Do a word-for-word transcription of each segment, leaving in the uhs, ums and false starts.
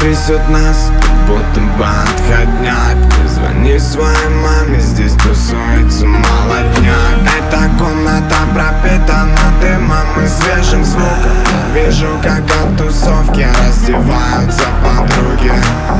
трясет нас, как будто бы отходняк. Звони своей маме, здесь тусуется молодняк. Эта комната пропитана дымом и свежим звуком. Вижу, как от тусовки раздеваются подруги.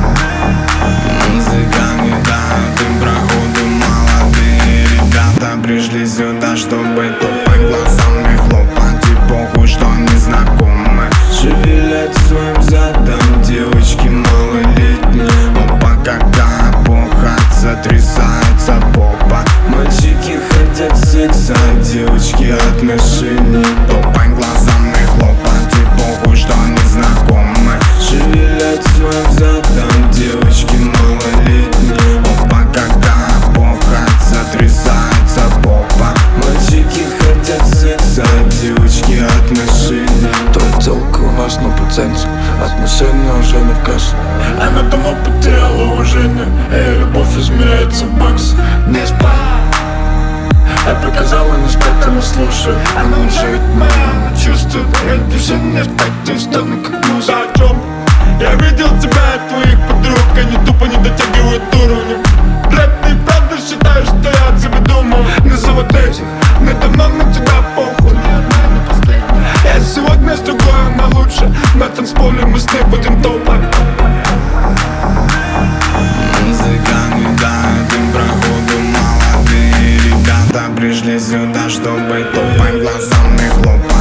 Музыка не дает им проходу, молодые ребята пришли сюда, чтобы тупо глазами хлопать. И похуй, что незнакомы шевелят своим задом девочки малолетние. Опа, когда похоть сотрясается попа. Мальчики хотят секса, девочки отношений. Топай глазами хлопать, и похуй, что незнакомы шевелят своим задом девочки малолетние. Опа, когда похоть сотрясается попа. Мальчики хотят секса, девочки отношений. Твоя целка у нас на пациенте, отношения уже не в кассу. Она давно потеряла уважение, и любовь измеряется в баксах. Не спать, я приказала не спать, она слушает. Она уже ведь моя, она чувствует. Я движение в такте, стану как муза. О чем? Я видел тебя и твоих подруг, они тупо не дотягивают уровня. Рэп, ты правда считаешь, что я о тебе думал? Не за вот этих, мне давно на тебя похуй. Ни одна не последняя. Я сегодня с другой, она лучше. На танцполе мы с ней будем топать. Музыка не дает им проходу, молодые ребята пришли сюда, чтобы топать глазами хлопать.